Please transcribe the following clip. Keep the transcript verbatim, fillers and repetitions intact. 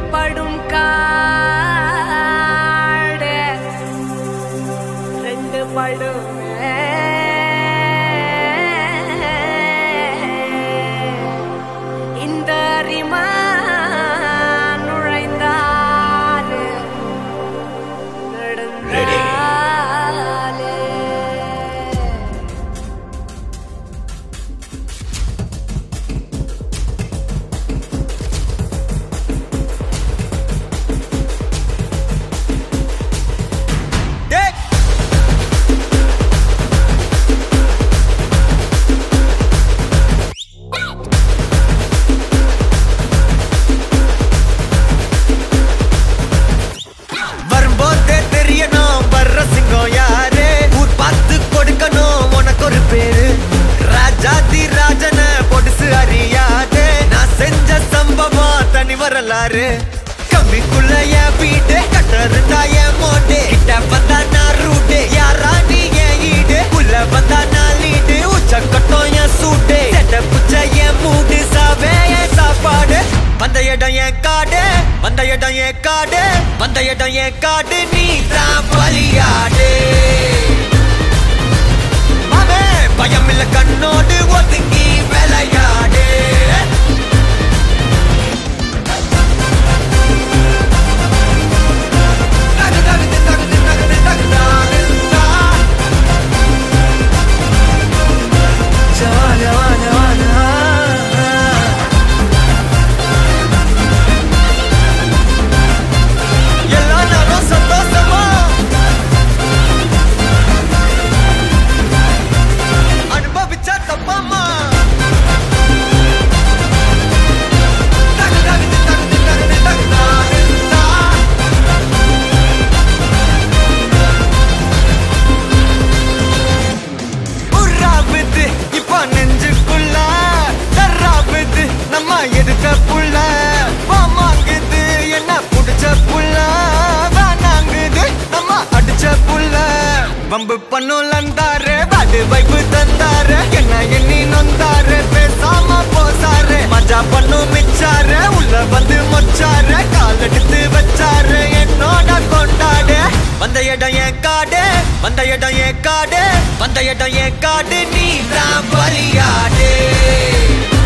படும் காடு ரெண்டு படும் இந்த ரிமா நுழைந்தாரு நடந்தாலே கம்மிக்குள்ள என் வீடு கட்டருந்தா என் மோட்டு கிட்ட வந்தா நான் ரூட்டு யாரா நீ என் ஈடு உள்ள வந்தா நான் லீடு உச்ச கட்டம் என் சூட்டு செட்ட புச்ச என் மூடு சாவே என் சாப்பாடு வந்த இடம் என் காடு வந்த இடம் என் காடு வந்த இடம் என் காடு நீ தான் பலியாடு மாமே பயம் இல்ல கண்ணோடு ஒதுங்கி விளையாடு வம்பு பண்ணுலந்தாரு பாடு வைப்பு தந்தாரு என்ன எண்ணி நொந்தாரு பேசாம போசாரு மஜா பண்ணு மிச்சாரு உள்ள வந்து மொச்சாரு கால் எடுத்து வச்சாரு என்னோட கொண்டாடு வந்த இடம் என் காடு வந்த இடம் என் காடு வந்த இடம் என் காடு நீ தான் பலியாடு